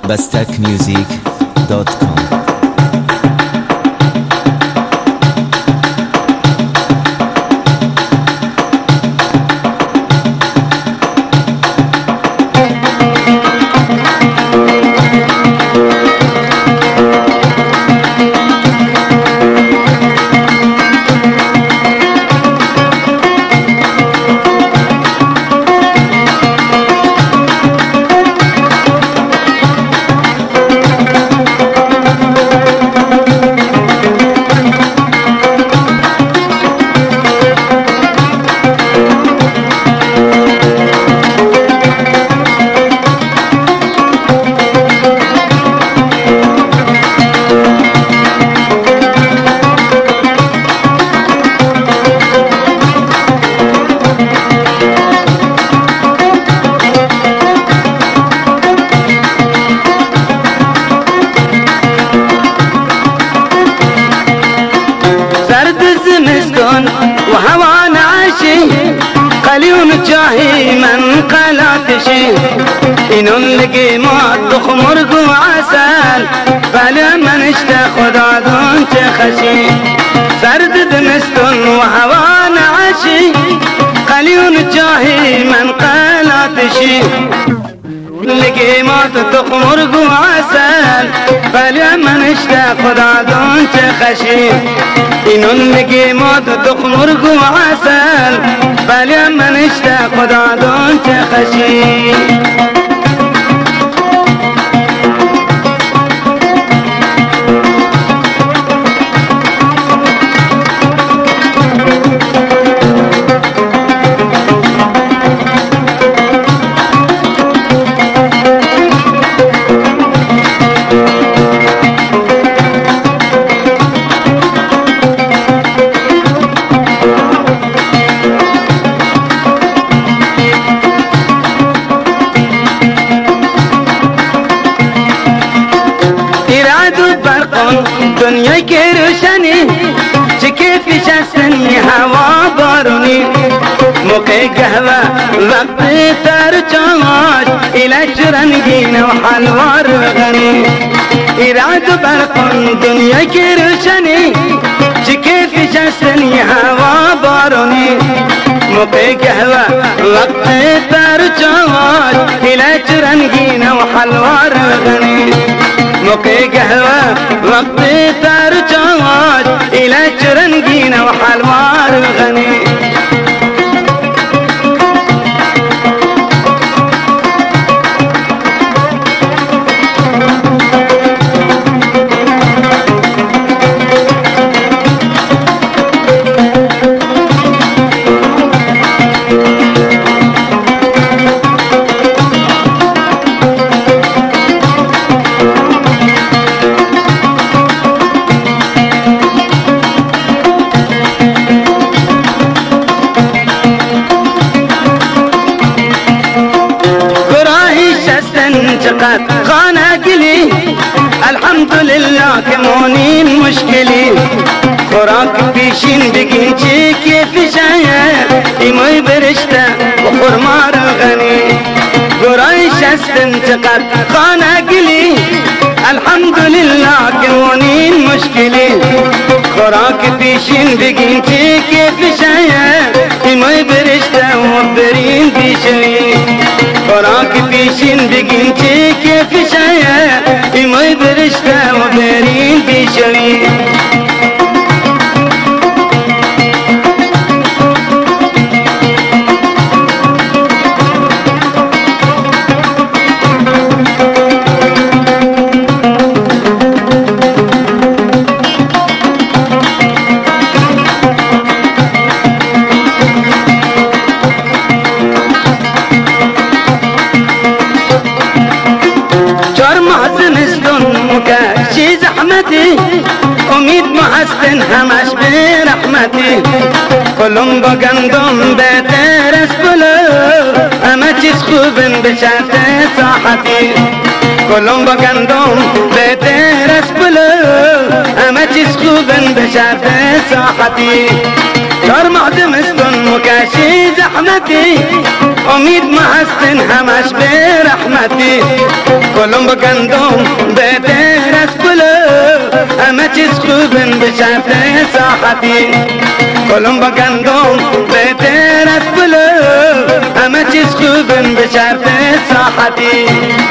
bestekmusic.com. وهوانا عاشي قليون جاهي من قلاتشي إنون لقي موت تخمرق وعسل فلما نشتا خدادون تخشي سرد دمستون وهوانا عاشي قليون جاهي من قلاتشي لقي موت تخمرق وعسل فلما نشتا خدادون تخشي إنون لقي موت تخمرق وعسل فلما نشتا خدادون تخشي دنیا کی روشنی چکه فشستنی هوا بارونی موقع قهوه وقت تر چاش ایلش رنگین و حلوار غنی ایراد برقون دنیا کی روشنی چکه فشستنی هوا بارونی موقع قهوه وقت تر چاش ایلش رنگین و حلوار غنی موقع قهوة وقت تار جواد إلى رنگين وحلوار غني انتقد خانة قلي الحمد لله كمونين مشكلي خوراك بيشين بقينتي كيف شاير إيموي برشتا وخرمار غني قرايش استنتقد خانة قلي الحمد لله كمونين مشكلي خوراك بيشين بقينتي كيف شاير إيموي برشتا وبرين بيشوي خوراك بيشين بقينتي كيف شاير إيموي برشتا وبرين بيشوي شي زحمتي أميد محسن همش برحمتي كلهم بقندم بترس بلو أما تسخوبن بشات صاحتي كلهم بقندم بترس بلو أما چیز خوبن به شرط ساحتی چار ماه زمستون مکشی زحمتی امید ما هستن همش به رحمتی کلم با گندم بهتر از پلو همه چیز خوبن به شرط ساحتی کلم با گندم بهتر از پلو همه چیز خوبن به شرط ساحتی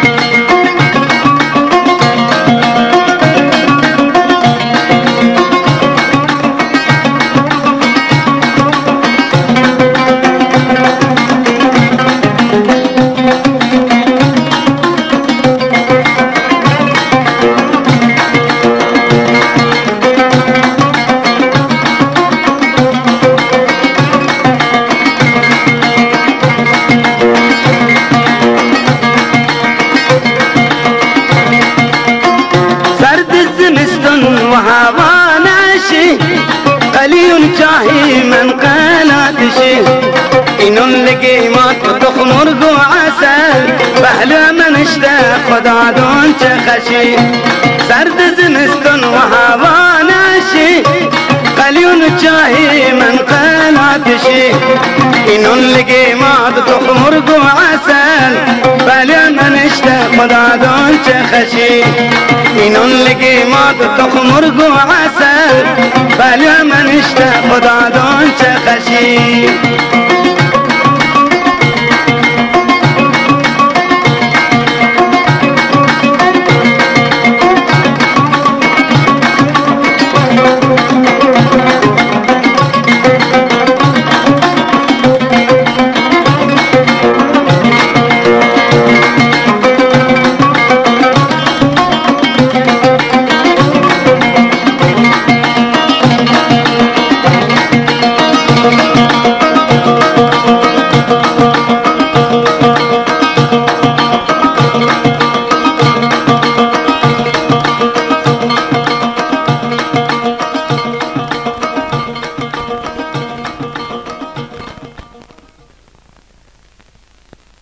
وهوا ناشي قليل جاهي من قناتشي إنن لقيمات تخمر ذو عسل بهلا من اشتاق خدا دون تخشي سرد زمستن وهوا ناشي قليل جاهي من قناتشي إنن لقيمات تخمر ذو عسل بهلا من اشتاق خدا دون تخشي اینون لگی ماد تخمر گو عسل بلی من اشتاق خدا دون چه خشی